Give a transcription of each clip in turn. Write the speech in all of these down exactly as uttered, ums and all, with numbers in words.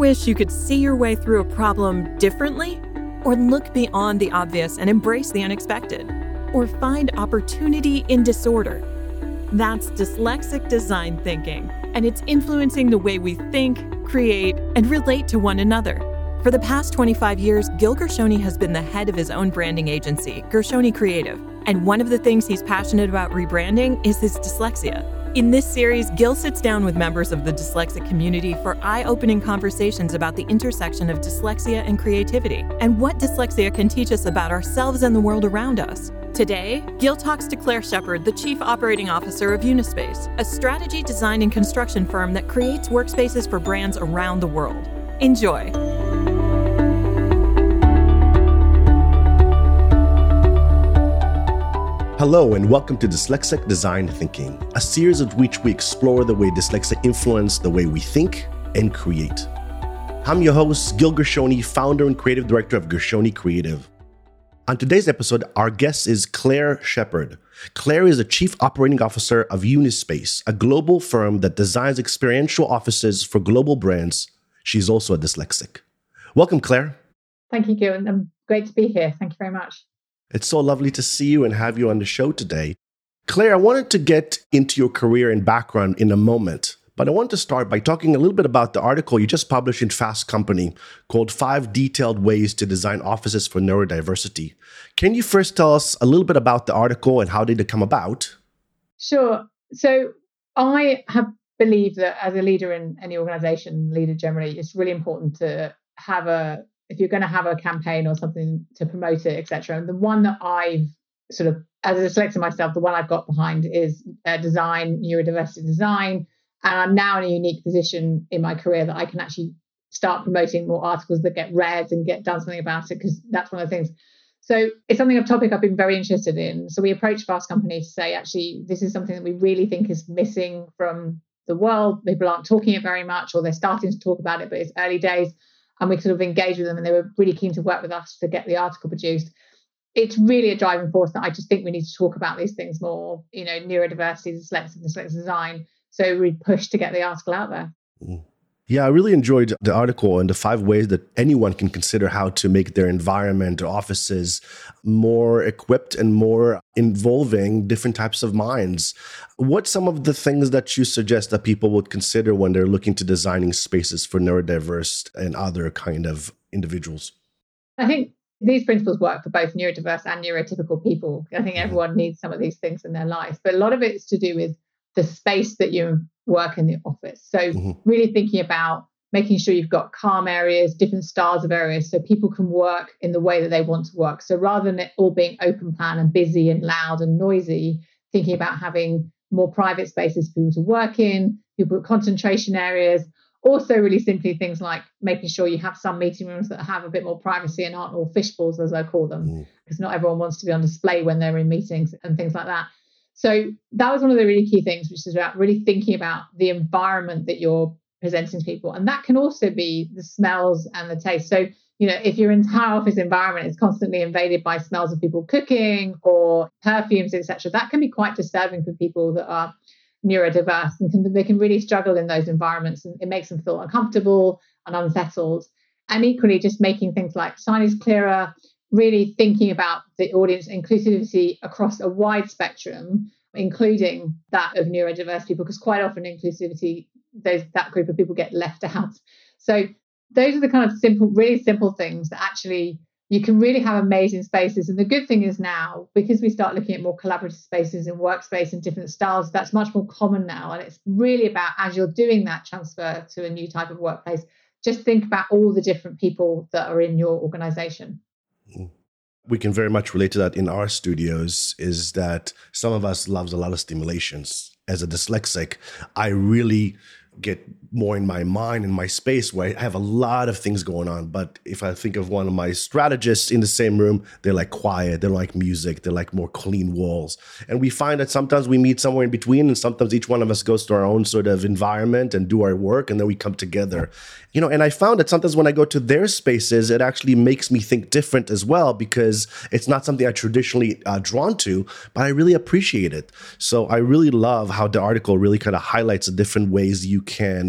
wish you could see your way through a problem differently? Or look beyond the obvious and embrace the unexpected? Or find opportunity in disorder? That's dyslexic design thinking, and it's influencing the way we think, create, and relate to one another. For the past twenty-five years, Gil Gershoni has been the head of his own branding agency, Gershoni Creative, and one of the things he's passionate about rebranding is his dyslexia. In this series, Gil sits down with members of the dyslexic community for eye-opening conversations about the intersection of dyslexia and creativity, and what dyslexia can teach us about ourselves and the world around us. Today, Gil talks to Claire Shepard, the Chief Operating Officer of Unispace, a strategy design and construction firm that creates workspaces for brands around the world. Enjoy. Hello and welcome to Dyslexic Design Thinking, a series in which we explore the way dyslexia influence the way we think and create. I'm your host, Gil Gershoni, founder and creative director of Gershoni Creative. On today's episode, our guest is Claire Shepard. Claire is the Chief Operating Officer of Unispace, a global firm that designs experiential offices for global brands. She's also a dyslexic. Welcome, Claire. Thank you, Gil. I'm great to be here. Thank you very much. It's so lovely to see you and have you on the show today. Claire, I wanted to get into your career and background in a moment, but I want to start by talking a little bit about the article you just published in Fast Company called Five Detailed Ways to Design Offices for Neurodiversity. Can you first tell us a little bit about the article and how did it come about? Sure. So I have believed that as a leader in any organization, leader generally, it's really important to have a if you're going to have a campaign or something to promote it, et cetera. And the one that I've sort of, as a dyslexic myself, the one I've got behind is uh, design, neurodiversity design. And I'm now in a unique position in my career that I can actually start promoting more articles that get read and get done something about it, because that's one of the things. So it's something, a topic I've been very interested in. So we approached Fast Company to say, actually, this is something that we really think is missing from the world. People aren't talking it very much, or they're starting to talk about it, but it's early days. And we sort of engaged with them and they were really keen to work with us to get the article produced. It's really a driving force that I just think we need to talk about these things more, you know, neurodiversity, dyslexic, dyslexic design. So we pushed to get the article out there. Mm. Yeah, I really enjoyed the article and the five ways that anyone can consider how to make their environment or offices more equipped and more involving different types of minds. What's some of the things that you suggest that people would consider when they're looking to designing spaces for neurodiverse and other kind of individuals? I think these principles work for both neurodiverse and neurotypical people. I think everyone needs some of these things in their life, but a lot of it is to do with the space that you work in the office. So mm-hmm. really thinking about making sure you've got calm areas, different styles of areas, so people can work in the way that they want to work. So rather than it all being open plan and busy and loud and noisy, thinking about having more private spaces for people to work in, people with concentration areas. Also really simply things like making sure you have some meeting rooms that have a bit more privacy and aren't all fishbowls, as I call them, mm. because not everyone wants to be on display when they're in meetings and things like that. So that was one of the really key things, which is about really thinking about the environment that you're presenting to people. And that can also be the smells and the taste. So, you know, if your entire office environment is constantly invaded by smells of people cooking or perfumes, et cetera, that can be quite disturbing for people that are neurodiverse and can, they can really struggle in those environments, and it makes them feel uncomfortable and unsettled. And equally, just making things like signage clearer, really thinking about the audience inclusivity across a wide spectrum, including that of neurodiverse people, because quite often inclusivity, those, that group of people get left out. So those are the kind of simple, really simple things that actually you can really have amazing spaces. And the good thing is now, because we start looking at more collaborative spaces and workspace and different styles, that's much more common now. And it's really about, as you're doing that transfer to a new type of workplace, just think about all the different people that are in your organization. We can very much relate to that in our studios, is that some of us loves a lot of stimulations. As a dyslexic, I really get more in my mind, in my space, where I have a lot of things going on. But if I think of one of my strategists in the same room, they're like quiet, they like music, they like more clean walls. And we find that sometimes we meet somewhere in between, and sometimes each one of us goes to our own sort of environment and do our work, and then we come together. You know, and I found that sometimes when I go to their spaces, it actually makes me think different as well, because it's not something I traditionally uh, drawn to, but I really appreciate it. So I really love how the article really kind of highlights the different ways you can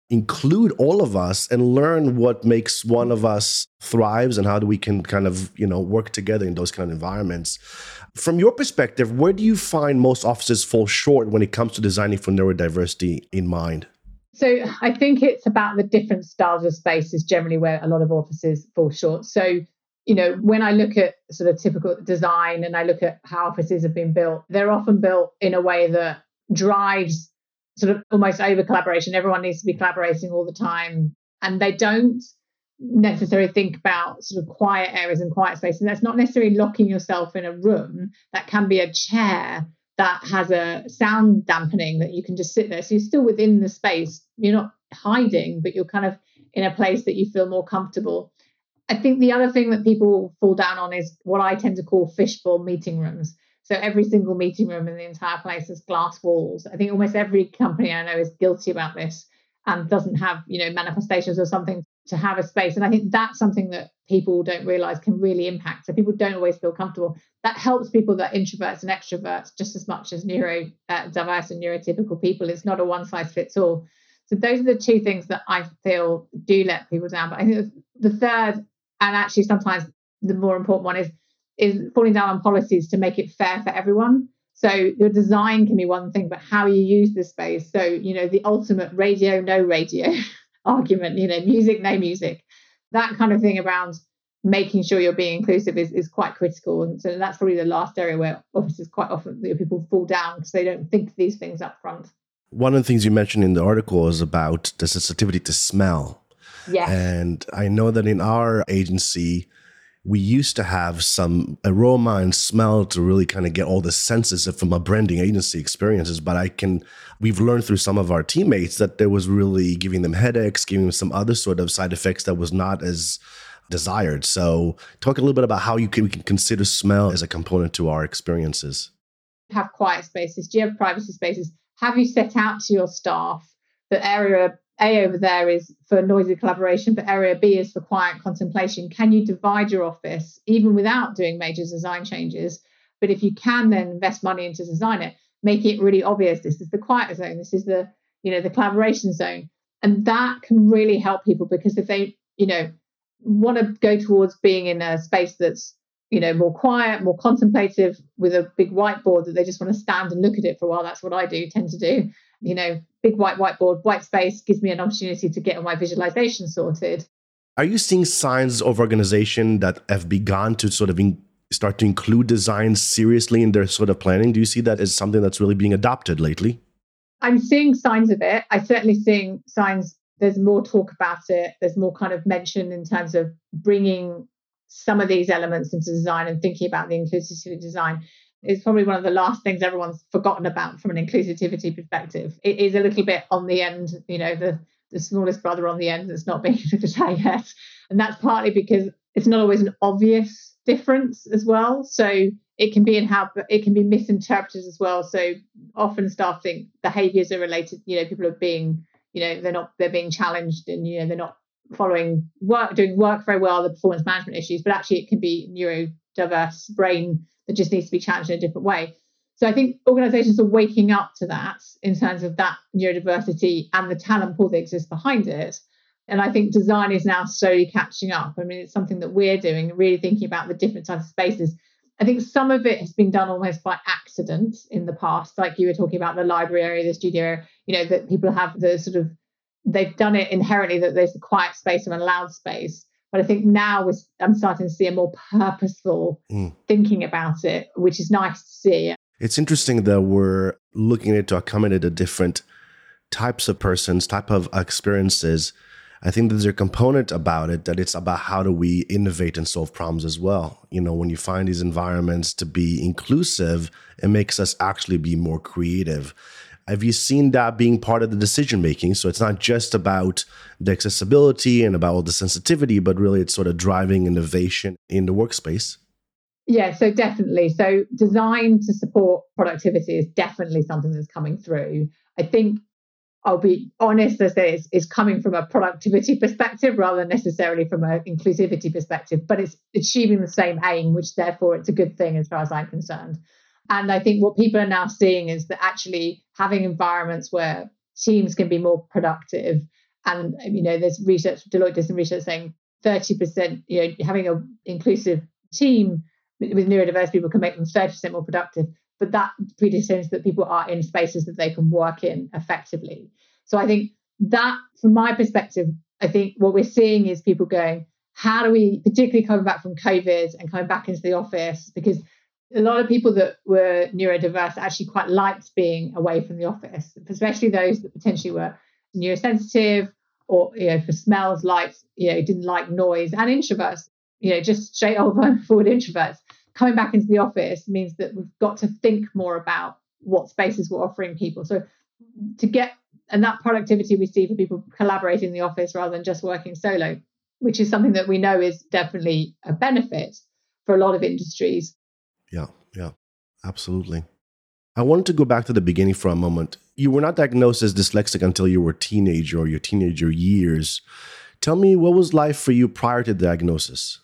include all of us and learn what makes one of us thrives and how do we can kind of, you know, work together in those kind of environments. From your perspective, where do you find most offices fall short when it comes to designing for neurodiversity in mind? So I think it's about the different styles of space is generally where a lot of offices fall short. So, you know, when I look at sort of typical design and I look at how offices have been built, they're often built in a way that drives sort of almost over collaboration. Everyone needs to be collaborating all the time. And they don't necessarily think about sort of quiet areas and quiet space. And that's not necessarily locking yourself in a room. That can be a chair that has a sound dampening that you can just sit there. So you're still within the space. You're not hiding, but you're kind of in a place that you feel more comfortable. I think the other thing that people fall down on is what I tend to call fishbowl meeting rooms. So every single meeting room in the entire place has glass walls. I think almost every company I know is guilty about this and doesn't have, you know, manifestations or something to have a space. And I think that's something that people don't realize can really impact. So people don't always feel comfortable. That helps people that are introverts and extroverts just as much as neurodiverse uh, and neurotypical people. It's not a one size fits all. So those are the two things that I feel do let people down. But I think the third, and actually sometimes the more important one, is is falling down on policies to make it fair for everyone. So your design can be one thing, but how you use the space. So, you know, the ultimate radio, no radio argument, you know, music, no music, that kind of thing around making sure you're being inclusive is, is quite critical. And so that's probably the last area where offices quite often people fall down because they don't think these things up front. One of the things you mentioned in the article is about the sensitivity to smell. Yes. And I know that in our agency, we used to have some aroma and smell to really kind of get all the senses from a branding agency experiences. But I can, we've learned through some of our teammates that there was really giving them headaches, giving them some other sort of side effects that was not as desired. So talk a little bit about how you can, we can consider smell as a component to our experiences. Have quiet spaces. Do you have privacy spaces? Have you set out to your staff that area A over there is for noisy collaboration, but area B is for quiet contemplation? Can you divide your office even without doing major design changes? But if you can then invest money into design it, make it really obvious. This is the quiet zone. This is the, you know, the collaboration zone. And that can really help people because if they, you know, want to go towards being in a space that's, you know, more quiet, more contemplative with a big whiteboard that they just want to stand and look at it for a while. That's what I do tend to do. You know, big white whiteboard, white space gives me an opportunity to get all my visualization sorted. Are you seeing signs of organization that have begun to sort of in, start to include design seriously in their sort of planning? Do you see that as something that's really being adopted lately? I'm seeing signs of it. I'm certainly seeing signs. There's more talk about it. There's more kind of mention in terms of bringing some of these elements into design and thinking about the inclusivity of design. It's probably one of the last things everyone's forgotten about from an inclusivity perspective. It is a little bit on the end, you know, the, the smallest brother on the end that's not being looked at yet. And that's partly because it's not always an obvious difference as well. So it can be in how it can be misinterpreted as well. So often staff think behaviors are related, you know, people are being, you know, they're not, they're being challenged and, you know, they're not following work, doing work very well, the performance management issues, but actually it can be neurodiverse brain that just needs to be challenged in a different way. So I think organizations are waking up to that in terms of that neurodiversity and the talent pool that exists behind it. And I think design is now slowly catching up. I mean, it's something that we're doing, really thinking about the different types of spaces. I think some of it has been done almost by accident in the past, like you were talking about the library area, the studio area, you know, that people have the sort of, they've done it inherently that there's a quiet space and a loud space. But I think now I'm starting to see a more purposeful mm. thinking about it, which is nice to see. It's interesting that we're looking at it to accommodate the different types of persons, type of experiences. I think there's a component about it that it's about how do we innovate and solve problems as well. You know, when you find these environments to be inclusive, it makes us actually be more creative. Have you seen that being part of the decision making? So it's not just about the accessibility and about all the sensitivity, but really it's sort of driving innovation in the workspace. Yeah, so definitely. So design to support productivity is definitely something that's coming through. I think I'll be honest to say it's, it's coming from a productivity perspective rather than necessarily from an inclusivity perspective, but it's achieving the same aim, which therefore it's a good thing as far as I'm concerned. And I think what people are now seeing is that actually having environments where teams can be more productive And, you know, there's research, Deloitte does some research saying thirty percent, you know, having an inclusive team with neurodiverse people can make them thirty percent more productive. But that presupposes that people are in spaces that they can work in effectively. So I think that, from my perspective, I think what we're seeing is people going, how do we, particularly coming back from COVID and coming back into the office, because a lot of people that were neurodiverse actually quite liked being away from the office, especially those that potentially were neurosensitive or, you know, for smells, lights, you know, didn't like noise, and introverts, you know, just straight over forward introverts. Coming back into the office means that we've got to think more about what spaces we're offering people. So to get, and that productivity we see for people collaborating in the office rather than just working solo, which is something that we know is definitely a benefit for a lot of industries. Yeah, yeah, absolutely. I wanted to go back to the beginning for a moment. You were not diagnosed as dyslexic until you were a teenager or your teenager years. Tell me, what was life for you prior to diagnosis?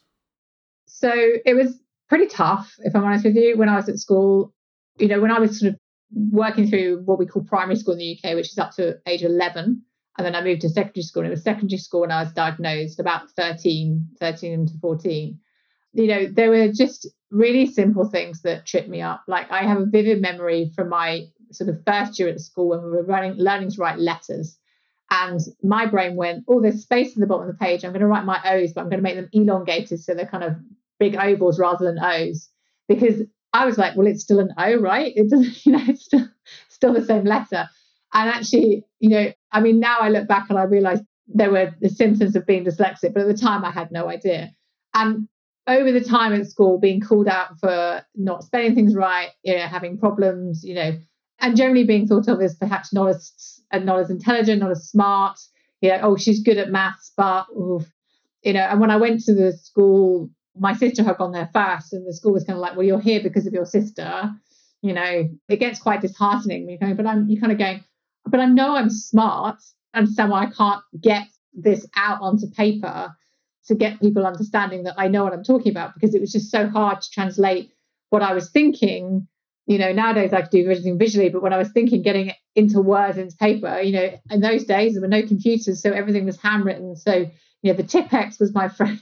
So it was pretty tough, if I'm honest with you, when I was at school. You know, when I was sort of working through what we call primary school in the U K, which is up to age eleven, and then I moved to secondary school. And it was secondary school when I was diagnosed about thirteen, thirteen to fourteen. You know, there were just really simple things that tripped me up. Like, I have a vivid memory from my sort of first year at school when we were running, learning to write letters. And my brain went, oh, there's space in the bottom of the page. I'm going to write my O's, but I'm going to make them elongated so they're kind of big ovals rather than O's. Because I was like, well, it's still an O, right? It doesn't, you know, it's still, still the same letter. And actually, you know, I mean, now I look back and I realize there were the symptoms of being dyslexic, but at the time I had no idea. And over the time at school, being called out for not spelling things right, you know, having problems, you know, and generally being thought of as perhaps not as not as intelligent, not as smart, you know, oh, she's good at maths, but, oof, you know, and when I went to the school, my sister had gone there first, and the school was kind of like, well, you're here because of your sister, you know, it gets quite disheartening, you know, but I'm, you're kind of going, but I know I'm smart, and so I can't get this out onto paper to get people understanding that I know what I'm talking about, because it was just so hard to translate what I was thinking. You know, nowadays I could do everything visually, but when I was thinking, getting it into words, into paper, you know, in those days there were no computers, so everything was handwritten. So, you know, the Tipp-Ex was my friend.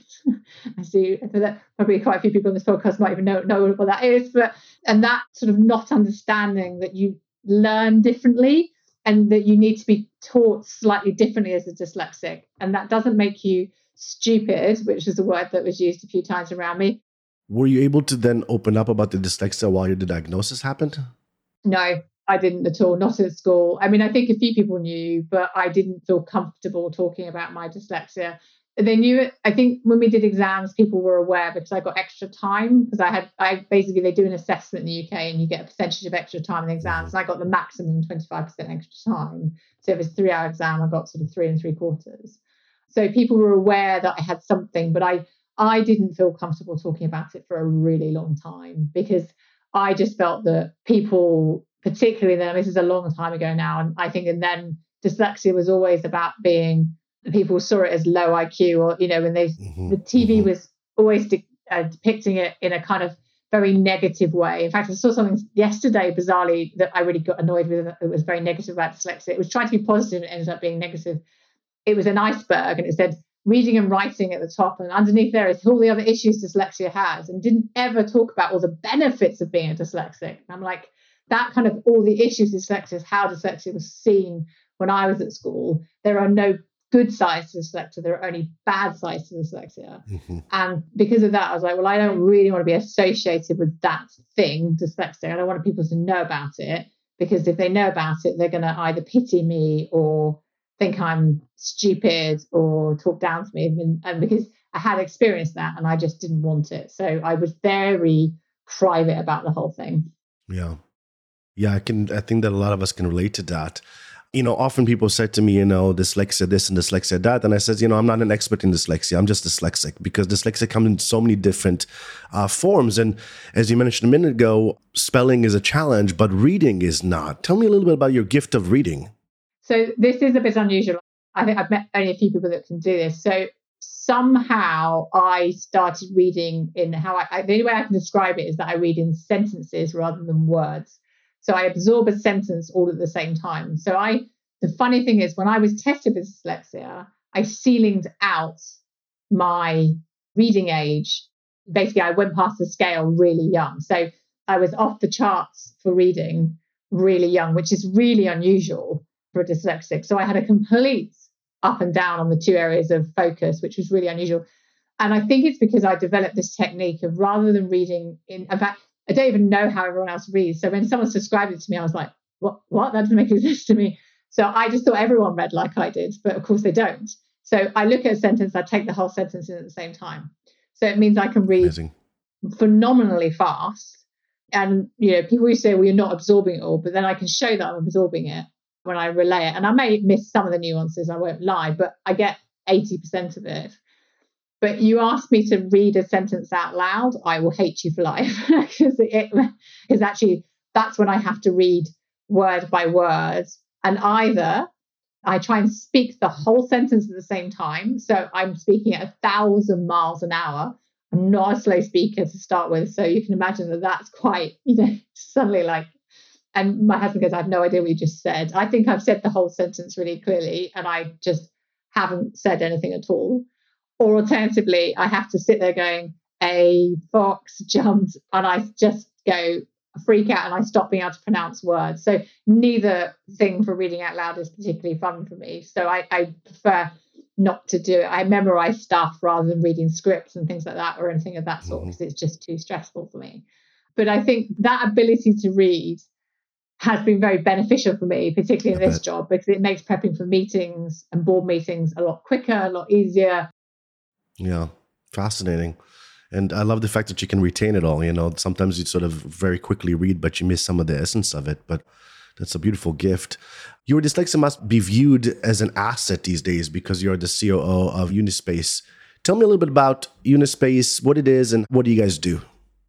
I see that probably quite a few people on this podcast might even know, know what that is, but, and that sort of not understanding that you learn differently and that you need to be taught slightly differently as a dyslexic. And that doesn't make you stupid, which is a word that was used a few times around me. Were you able to then open up about the dyslexia while the diagnosis happened? No, I didn't at all, not at school. I mean, I think a few people knew, but I didn't feel comfortable talking about my dyslexia. They knew it. I think when we did exams, people were aware because I got extra time, because I had, I basically, they do an assessment in the U K and you get a percentage of extra time in the exams. Mm-hmm. And I got the maximum twenty-five percent extra time. So if it's a three hour exam, I got sort of three and three quarters. So people were aware that I had something, but I, I didn't feel comfortable talking about it for a really long time, because I just felt that people, particularly then, this is a long time ago now, and I think, and then dyslexia was always about being, people saw it as low I Q, or, you know, when they, mm-hmm. the T V mm-hmm. was always de- uh, depicting it in a kind of very negative way. In fact, I saw something yesterday, bizarrely, that I really got annoyed with. It was very negative about dyslexia. It was trying to be positive and it ended up being negative. It was an iceberg, and it said reading and writing at the top, and underneath there is all the other issues dyslexia has, and didn't ever talk about all the benefits of being a dyslexic. And I'm like, that kind of all the issues dyslexia is how dyslexia was seen when I was at school. There are no good sides to dyslexia, there are only bad sides to dyslexia. Mm-hmm. And because of that, I was like, well, I don't really want to be associated with that thing, dyslexia. I don't want people to know about it, because if they know about it, they're going to either pity me or think I'm stupid or talk down to me. And, and because I had experienced that and I just didn't want it. So I was very private about the whole thing. Yeah. Yeah, I can. I think that a lot of us can relate to that. You know, often people said to me, you know, dyslexia this and dyslexia that. And I said, you know, I'm not an expert in dyslexia. I'm just dyslexic, because dyslexia comes in so many different uh, forms. And as you mentioned a minute ago, spelling is a challenge, but reading is not. Tell me a little bit about your gift of reading. So this is a bit unusual. I think I've met only a few people that can do this. So somehow I started reading in how I, I the only way I can describe it is that I read in sentences rather than words. So I absorb a sentence all at the same time. So I the funny thing is when I was tested with dyslexia, I ceilinged out my reading age. Basically, I went past the scale really young. So I was off the charts for reading really young, which is really unusual for a dyslexic. So I had a complete up and down on the two areas of focus, which was really unusual. And I think it's because I developed this technique of rather than reading in, in fact, I don't even know how everyone else reads. So when someone's described it to me, I was like, what, what? That doesn't make any sense to me. So I just thought everyone read like I did, but of course they don't. So I look at a sentence, I take the whole sentence in at the same time. So it means I can read Amazing. phenomenally fast. And, you know, people used to say, well, you're not absorbing it all, but then I can show that I'm absorbing it when I relay it. And I may miss some of the nuances, I won't lie, but I get eighty percent of it. But you ask me to read a sentence out loud, I will hate you for life. Because it is actually, that's when I have to read word by word. And either I try and speak the whole sentence at the same time. So I'm speaking at a thousand miles an hour. I'm not a slow speaker to start with. So you can imagine that that's quite, you know, suddenly like, and my husband goes, I have no idea what you just said. I think I've said the whole sentence really clearly and I just haven't said anything at all. Or alternatively, I have to sit there going, a fox jumped, and I just go freak out and I stop being able to pronounce words. So neither thing for reading out loud is particularly fun for me. So I, I prefer not to do it. I memorize stuff rather than reading scripts and things like that or anything of that sort, because mm-hmm. it's just too stressful for me. But I think that ability to read has been very beneficial for me, particularly in this job, because it makes prepping for meetings and board meetings a lot quicker, a lot easier. Yeah, fascinating. And I love the fact that you can retain it all. You know, sometimes you sort of very quickly read, but you miss some of the essence of it. But that's a beautiful gift. Your dyslexia must be viewed as an asset these days because you're the C O O of Unispace. Tell me a little bit about Unispace, what it is, and what do you guys do?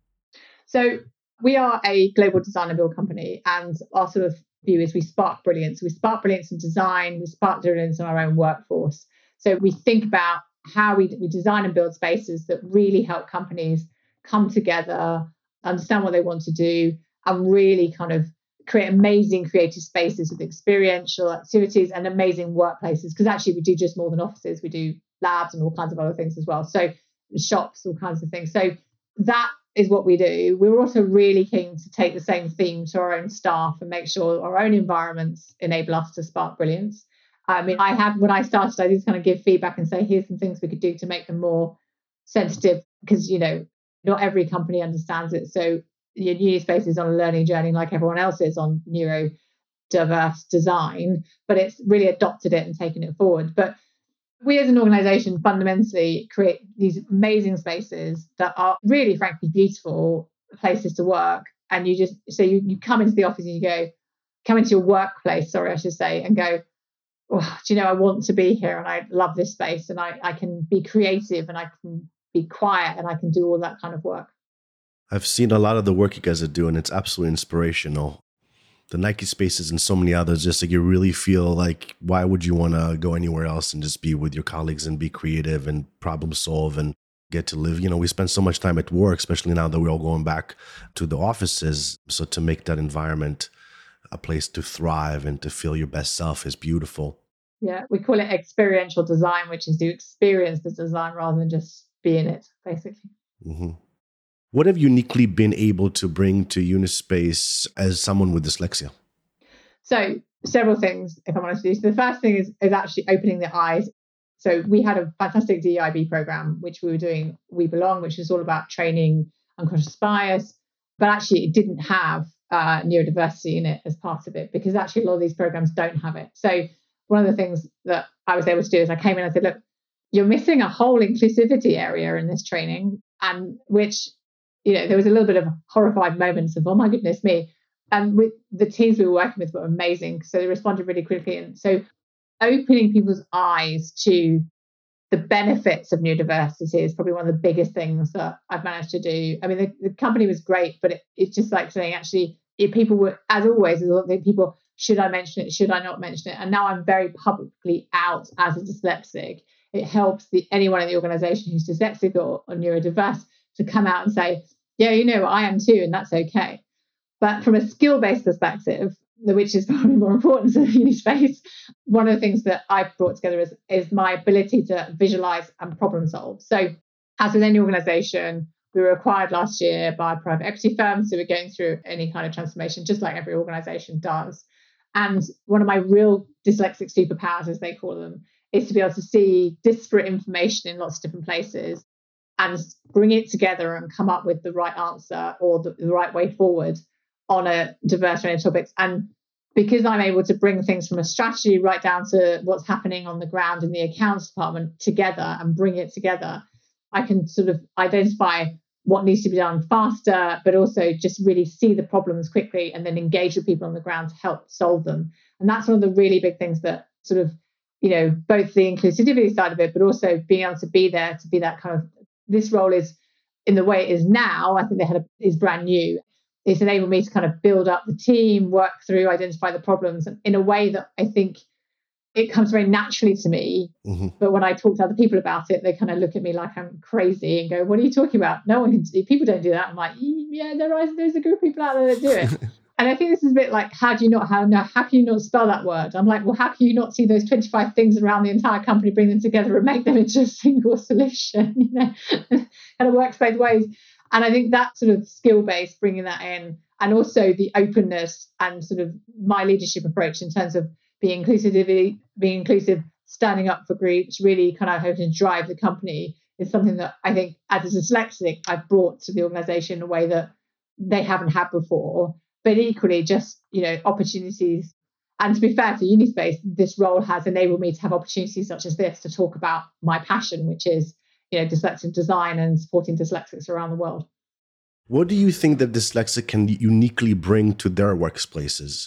So we are a global design and build company, and our sort of view is we spark brilliance. We spark brilliance in design, we spark brilliance in our own workforce. So we think about how we, we design and build spaces that really help companies come together, understand what they want to do, and really kind of create amazing creative spaces with experiential activities and amazing workplaces. Because actually we do just more than offices. We do labs and all kinds of other things as well. So shops, all kinds of things. So that is what we do. We're also really keen to take the same theme to our own staff and make sure our own environments enable us to spark brilliance. I mean, I have, when I started, I just kind of give feedback and say, here's some things we could do to make them more sensitive, because, you know, not every company understands it. So your Unispace is on a learning journey like everyone else is on neurodiverse design, but it's really adopted it and taken it forward. But we as an organization fundamentally create these amazing spaces that are really, frankly, beautiful places to work. And you just, so you, you come into the office and you go, come into your workplace, sorry, I should say, and go, oh, do you know, I want to be here and I love this space and I, I can be creative and I can be quiet and I can do all that kind of work. I've seen a lot of the work you guys are doing. It's absolutely inspirational. The Nike spaces and so many others, just like you really feel like, why would you want to go anywhere else and just be with your colleagues and be creative and problem solve and get to live? You know, we spend so much time at work, especially now that we're all going back to the offices. So to make that environment a place to thrive and to feel your best self is beautiful. Yeah, we call it experiential design, which is to experience the design rather than just be in it, basically. Mm-hmm. What have you uniquely been able to bring to Unispace as someone with dyslexia? So several things, if I'm honest with you. So the first thing is, is actually opening the eyes. So we had a fantastic D E I B program, which we were doing, We Belong, which is all about training unconscious bias. But actually it didn't have uh, neurodiversity in it as part of it, because actually a lot of these programs don't have it. So one of the things that I was able to do is I came in and I said, look, you're missing a whole inclusivity area in this training, and which, you know, there was a little bit of horrified moments of, oh my goodness me. And with the teams we were working with were amazing. So they responded really quickly. And so opening people's eyes to the benefits of neurodiversity is probably one of the biggest things that I've managed to do. I mean, the, the company was great, but it, it's just like saying, actually, if people were, as always, people, should I mention it? Should I not mention it? And now I'm very publicly out as a dyslexic. It helps the anyone in the organization who's dyslexic or, or neurodiverse to come out and say, yeah, you know, I am too, and that's okay. But from a skill-based perspective, which is probably more important to the uni space, one of the things that I've brought together is, is my ability to visualize and problem solve. So as with any organization, we were acquired last year by a private equity firm. So we're going through any kind of transformation, just like every organization does. And one of my real dyslexic superpowers, as they call them, is to be able to see disparate information in lots of different places and bring it together and come up with the right answer or the, the right way forward on a diverse range of topics. And because I'm able to bring things from a strategy right down to what's happening on the ground in the accounts department together and bring it together, I can sort of identify what needs to be done faster, but also just really see the problems quickly and then engage with people on the ground to help solve them. And that's one of the really big things that sort of, you know, both the inclusivity side of it, but also being able to be there, to be that kind of, this role is, in the way it is now, I think they had a, is brand new. It's enabled me to kind of build up the team, work through, identify the problems in a way that I think it comes very naturally to me. Mm-hmm. But when I talk to other people about it, they kind of look at me like I'm crazy and go, what are you talking about? No one can do, people don't do that. I'm like, yeah, there is, there's a group of people out there that do it. And I think this is a bit like, how do you not, how, no, how can you not spell that word? I'm like, well, how can you not see those twenty-five things around the entire company, bring them together and make them into a single solution? You know, and it works both ways. And I think that sort of skill base, bringing that in, and also the openness and sort of my leadership approach in terms of being inclusive, being inclusive, standing up for groups, really kind of hoping to drive the company is something that I think as a dyslexic, I've brought to the organization in a way that they haven't had before. But equally, just, you know, opportunities. And to be fair to Unispace, this role has enabled me to have opportunities such as this to talk about my passion, which is, you know, dyslexic design and supporting dyslexics around the world. What do you think that dyslexic can uniquely bring to their workplaces?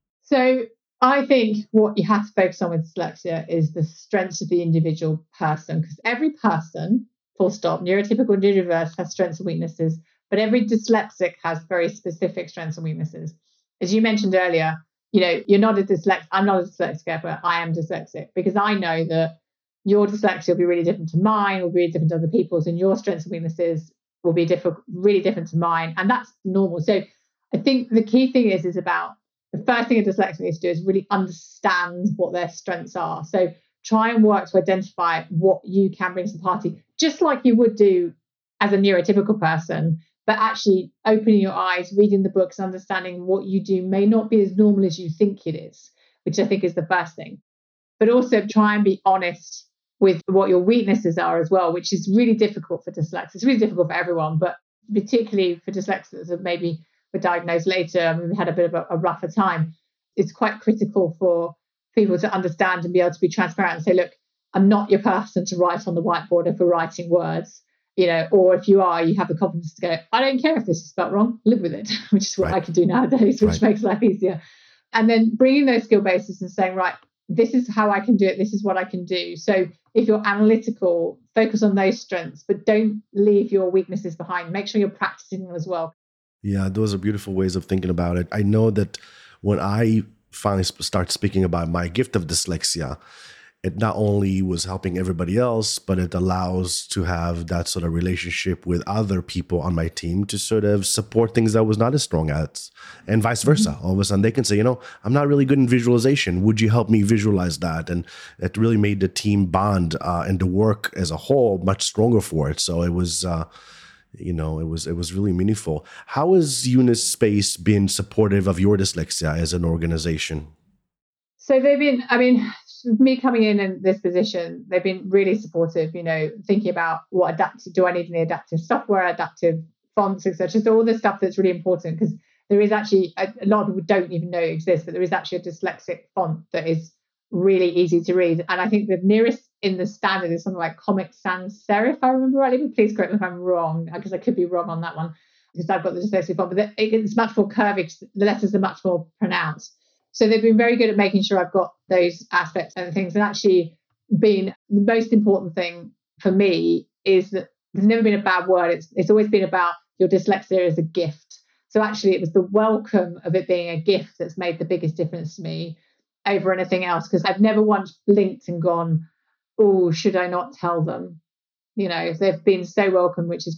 So I think what you have to focus on with dyslexia is the strengths of the individual person, because every person, full stop, neurotypical and neurodiverse, has strengths and weaknesses, but every dyslexic has very specific strengths and weaknesses. As you mentioned earlier, you know, you're not a dyslexic, I'm not a dyslexic, but I am dyslexic, because I know that your dyslexia will be really different to mine, will be really different to other people's, and your strengths and weaknesses will be different, really different to mine. And that's normal. So I think the key thing is, is about the first thing a dyslexic needs to do is really understand what their strengths are. So try and work to identify what you can bring to the party, just like you would do as a neurotypical person, but actually opening your eyes, reading the books, understanding what you do may not be as normal as you think it is, which I think is the first thing. But also try and be honest with what your weaknesses are as well, which is really difficult for dyslexics. It's really difficult for everyone, but particularly for dyslexics that maybe were diagnosed later and we had a bit of a, a rougher time. It's quite critical for people to understand and be able to be transparent and say, look, I'm not your person to write on the whiteboard if we're writing words, you know, or if you are, you have the confidence to go, I don't care if this is spelled wrong, live with it, which is what right. I can do nowadays, which right. makes life easier. And then bringing those skill bases and saying, right, this is how I can do it. This is what I can do. So if you're analytical, focus on those strengths, but don't leave your weaknesses behind. Make sure you're practicing them as well. Yeah, those are beautiful ways of thinking about it. I know that when I finally start speaking about my gift of dyslexia, it not only was helping everybody else, but it allows to have that sort of relationship with other people on my team to sort of support things I was not as strong at, and vice versa. Mm-hmm. All of a sudden they can say, you know, I'm not really good in visualization. Would you help me visualize that? And it really made the team bond uh, and the work as a whole much stronger for it. So it was, uh, you know, it was it was really meaningful. How has Unispace been supportive of your dyslexia as an organization? So they've been, I mean, me coming in in this position, they've been really supportive, you know, thinking about what adaptive, do I need any adaptive software, adaptive fonts, et cetera. So all this stuff that's really important, because there is actually, a, a lot of people don't even know it exists, but there is actually a dyslexic font that is really easy to read. And I think the nearest in the standard is something like Comic Sans Serif, if I remember rightly, but please correct me if I'm wrong, because I could be wrong on that one, because I've got the dyslexic font, but it's much more curvy, the letters are much more pronounced. So they've been very good at making sure I've got those aspects and things. And actually being the most important thing for me is that there's never been a bad word. It's it's always been about your dyslexia as a gift. So actually it was the welcome of it being a gift that's made the biggest difference to me over anything else. Because I've never once blinked and gone, oh, should I not tell them? You know, they've been so welcome, which is good.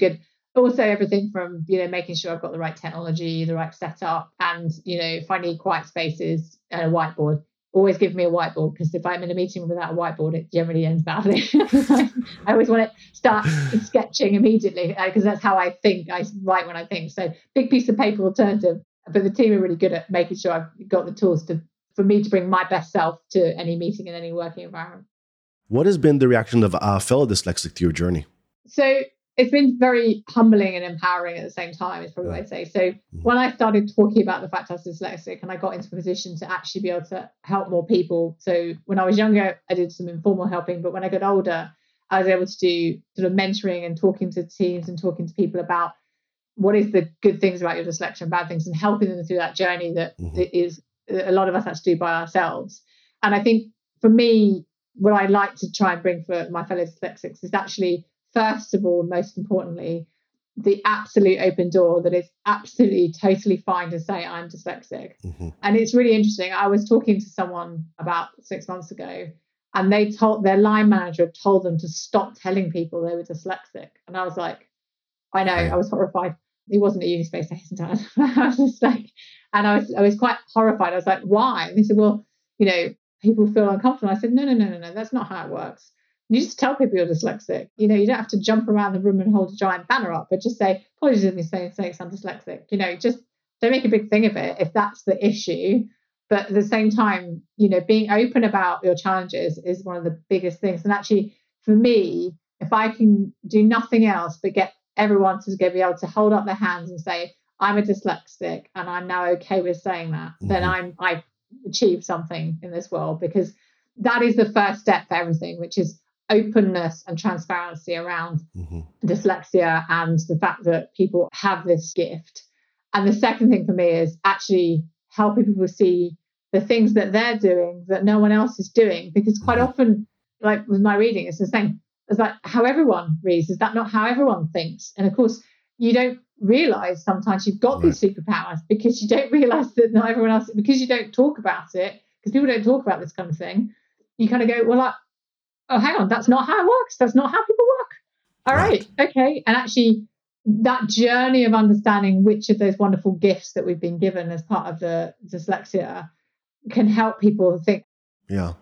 also everything from, you know, making sure I've got the right technology, the right setup, and, you know, if I need quiet spaces and a whiteboard, always give me a whiteboard, because if I'm in a meeting without a whiteboard, it generally ends badly. I, I always want to start sketching immediately, because that's how I think. I write when I think. So big piece of paper alternative, but the team are really good at making sure I've got the tools to for me to bring my best self to any meeting in any working environment. What has been the reaction of a fellow dyslexic to your journey? So it's been very humbling and empowering at the same time, is probably what I'd say. So when I started talking about the fact I was dyslexic, and I got into a position to actually be able to help more people. So when I was younger, I did some informal helping, but when I got older, I was able to do sort of mentoring and talking to teams and talking to people about what is the good things about your dyslexia and bad things, and helping them through that journey that mm-hmm. is a lot of us have to do by ourselves. And I think for me, what I like to try and bring for my fellow dyslexics is actually, first of all, most importantly, the absolute open door that it's absolutely totally fine to say I'm dyslexic. Mm-hmm. And it's really interesting. I was talking to someone about six months ago, and they told their line manager told them to stop telling people they were dyslexic. And I was like, I know, I was horrified. He wasn't at Unispace, I hasten to add. I was just like, and I was I was quite horrified. I was like, why? And they said, well, you know, people feel uncomfortable. I said, no, no, no, no, no, that's not how it works. You just tell people you're dyslexic. You know, you don't have to jump around the room and hold a giant banner up, but just say, apologies if you're saying I'm dyslexic. You know, just don't make a big thing of it if that's the issue. But at the same time, you know, being open about your challenges is one of the biggest things. And actually, for me, if I can do nothing else but get everyone to be able to hold up their hands and say, I'm a dyslexic and I'm now okay with saying that, mm-hmm. then I'm I've achieved something in this world, because that is the first step for everything, which is openness and transparency around mm-hmm. dyslexia and the fact that people have this gift. And the second thing for me is actually helping people see the things that they're doing that no one else is doing, because quite mm-hmm. often, like with my reading, it's the same. It's like how everyone reads. Is that not how everyone thinks? And of course, you don't realize sometimes you've got right. these superpowers, because you don't realize that not everyone else, because you don't talk about it, because people don't talk about this kind of thing. You kind of go, well, like, oh, hang on, that's not how it works. That's not how people work. All right. right. Okay. And actually, that journey of understanding which of those wonderful gifts that we've been given as part of the dyslexia can help people think. Yeah.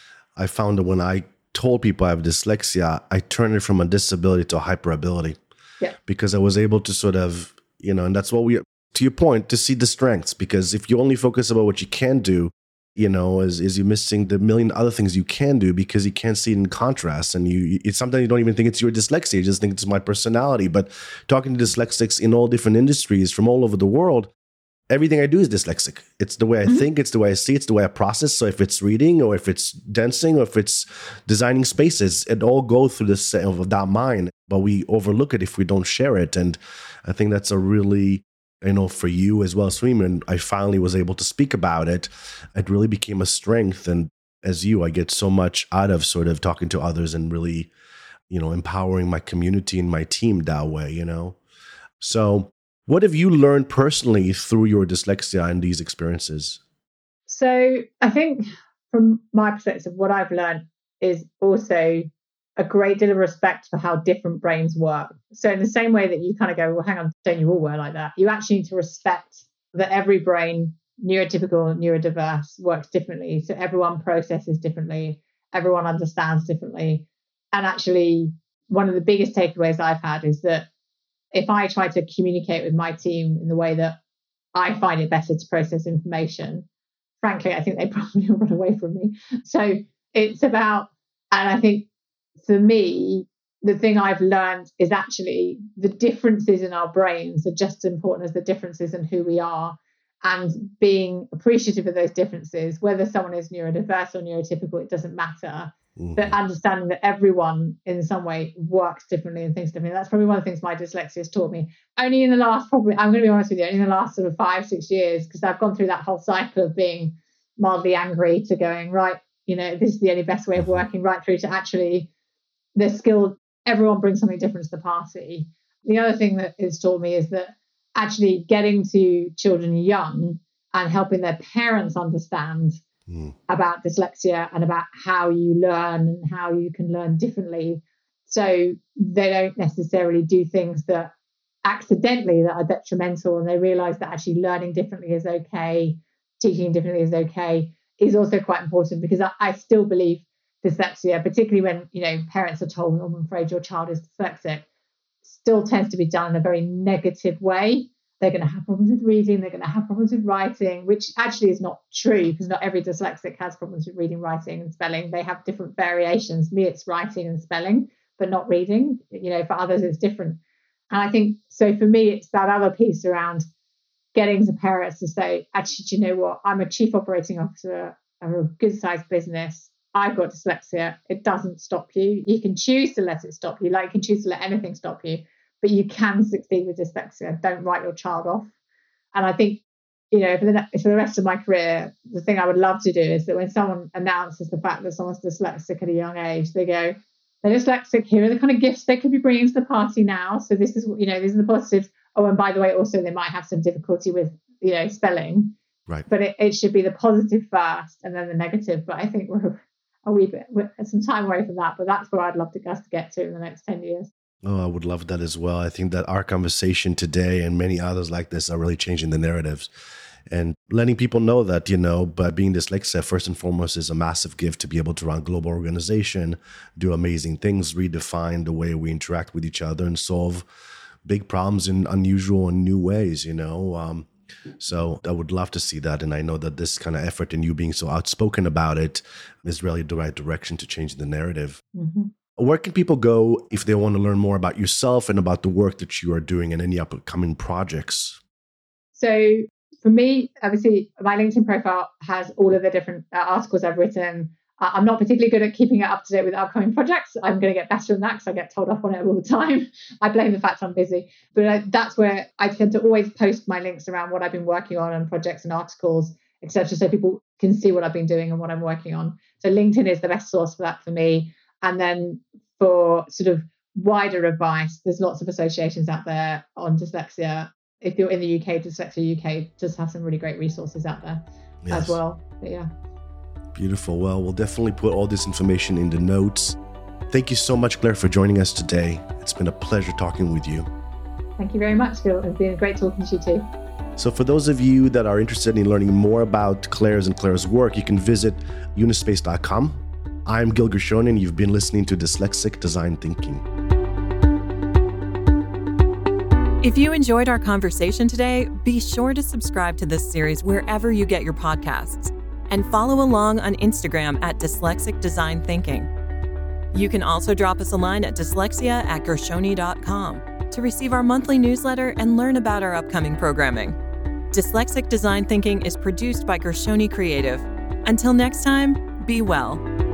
I found that when I told people I have dyslexia, I turned it from a disability to a hyperability. Yeah. Because I was able to sort of, you know, and that's what we, to your point, to see the strengths. Because if you only focus about what you can do, you know, is is you're missing the million other things you can do, because you can't see it in contrast. And you, it's sometimes you don't even think it's your dyslexia. You just think it's my personality. But talking to dyslexics in all different industries from all over the world, everything I do is dyslexic. It's the way I mm-hmm. think, it's the way I see, it's the way I process. So if it's reading or if it's dancing or if it's designing spaces, it all goes through the same of that mind, but we overlook it if we don't share it. And I think that's a really, you know, for you as well as for me, and I finally was able to speak about it. It really became a strength. And as you, I get so much out of sort of talking to others and really, you know, empowering my community and my team that way, you know. So what have you learned personally through your dyslexia and these experiences? So I think from my perspective, what I've learned is also a great deal of respect for how different brains work. So in the same way that you kind of go, well, hang on, don't you all work like that? You actually need to respect that every brain, neurotypical, neurodiverse, works differently. So everyone processes differently. Everyone understands differently. And actually, one of the biggest takeaways I've had is that if I try to communicate with my team in the way that I find it better to process information, frankly, I think they probably will run away from me. So it's about, and I think for me, the thing I've learned is actually the differences in our brains are just as important as the differences in who we are, and being appreciative of those differences, whether someone is neurodiverse or neurotypical, it doesn't matter. Mm-hmm. But understanding that everyone in some way works differently and thinks differently. That's probably one of the things my dyslexia has taught me. Only in the last, probably, I'm going to be honest with you, only in the last sort of five, six years, because I've gone through that whole cycle of being mildly angry to going, right, you know, this is the only best way of working, right through to actually the skill, everyone brings something different to the party. The other thing that it's taught me is that actually getting to children young and helping their parents understand mm. about dyslexia and about how you learn and how you can learn differently. So they don't necessarily do things that accidentally that are detrimental, and they realize that actually learning differently is okay, teaching differently is okay, is also quite important, because I, I still believe dyslexia, particularly when, you know, parents are told, oh, I'm afraid your child is dyslexic, still tends to be done in a very negative way. They're going to have problems with reading, they're going to have problems with writing, which actually is not true, because not every dyslexic has problems with reading, writing, and spelling. They have different variations. Me, it's writing and spelling, but not reading. You know, for others, it's different. And I think, so for me, it's that other piece around getting the parents to say, actually, do you know what? I'm a chief operating officer of a good-sized business. I've got dyslexia. It doesn't stop you. You can choose to let it stop you, like you can choose to let anything stop you. But you can succeed with dyslexia. Don't write your child off. And I think, you know, for the, for the rest of my career, the thing I would love to do is that when someone announces the fact that someone's dyslexic at a young age, they go, they're dyslexic. Here are the kind of gifts they could be bringing to the party now. So this is, you know, these are the positives. Oh, and by the way, also they might have some difficulty with, you know, spelling. Right. But it, it should be the positive first and then the negative. But I think we're a wee bit, we're some time away from that. But that's where I'd love to, us to get to in the next ten years. Oh, I would love that as well. I think that our conversation today and many others like this are really changing the narratives and letting people know that, you know, by being dyslexic, first and foremost, is a massive gift to be able to run a global organization, do amazing things, redefine the way we interact with each other, and solve big problems in unusual and new ways, you know. Um, so I would love to see that. And I know that this kind of effort and you being so outspoken about it is really the right direction to change the narrative. Mm-hmm. Where can people go if they want to learn more about yourself and about the work that you are doing and any upcoming projects? So for me, obviously, my LinkedIn profile has all of the different uh, articles I've written. Uh, I'm not particularly good at keeping it up to date with upcoming projects. I'm going to get better than that because I get told off on it all the time. I blame the fact I'm busy. But I, that's where I tend to always post my links around what I've been working on and projects and articles, et cetera, so people can see what I've been doing and what I'm working on. So LinkedIn is the best source for that for me. And then for sort of wider advice, there's lots of associations out there on dyslexia. If you're in the U K, Dyslexia U K does have some really great resources out there yes. as well. But yeah. Beautiful. Well, we'll definitely put all this information in the notes. Thank you so much, Claire, for joining us today. It's been a pleasure talking with you. Thank you very much, Phil. It's been great talking to you too. So for those of you that are interested in learning more about Claire's and Claire's work, you can visit unispace dot com. I'm Gil Gershoni, and you've been listening to Dyslexic Design Thinking. If you enjoyed our conversation today, be sure to subscribe to this series wherever you get your podcasts and follow along on Instagram at Dyslexic Design Thinking. You can also drop us a line at dyslexia at gershoni dot com to receive our monthly newsletter and learn about our upcoming programming. Dyslexic Design Thinking is produced by Gershoni Creative. Until next time, be well.